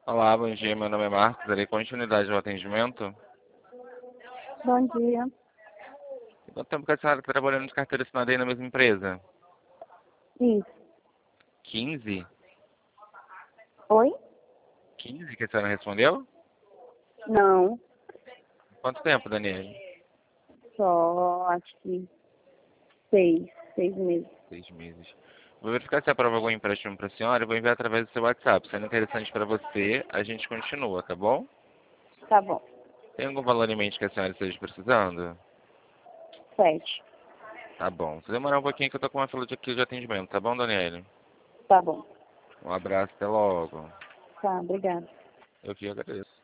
Olá, bom dia. Meu nome é Marcos. Darei continuidade ao atendimento. Bom dia. E quanto tempo que a senhora está trabalhando de carteira assinada aí na mesma empresa? Isso. 15? Oi? 15 que a senhora respondeu? Não. Quanto tempo, Daniele? Só acho que 6 meses. 6 meses. Vou verificar se aprova algum empréstimo para a senhora e vou enviar através do seu WhatsApp. Sendo interessante para você, a gente continua, tá bom? Tá bom. Tem algum valor em mente que a senhora esteja precisando? 7. Tá bom. Se demorar um pouquinho que eu tô com uma fila aqui de atendimento, tá bom, Daniele? Tá bom. Um abraço, até logo. Tá, obrigada. Eu que agradeço.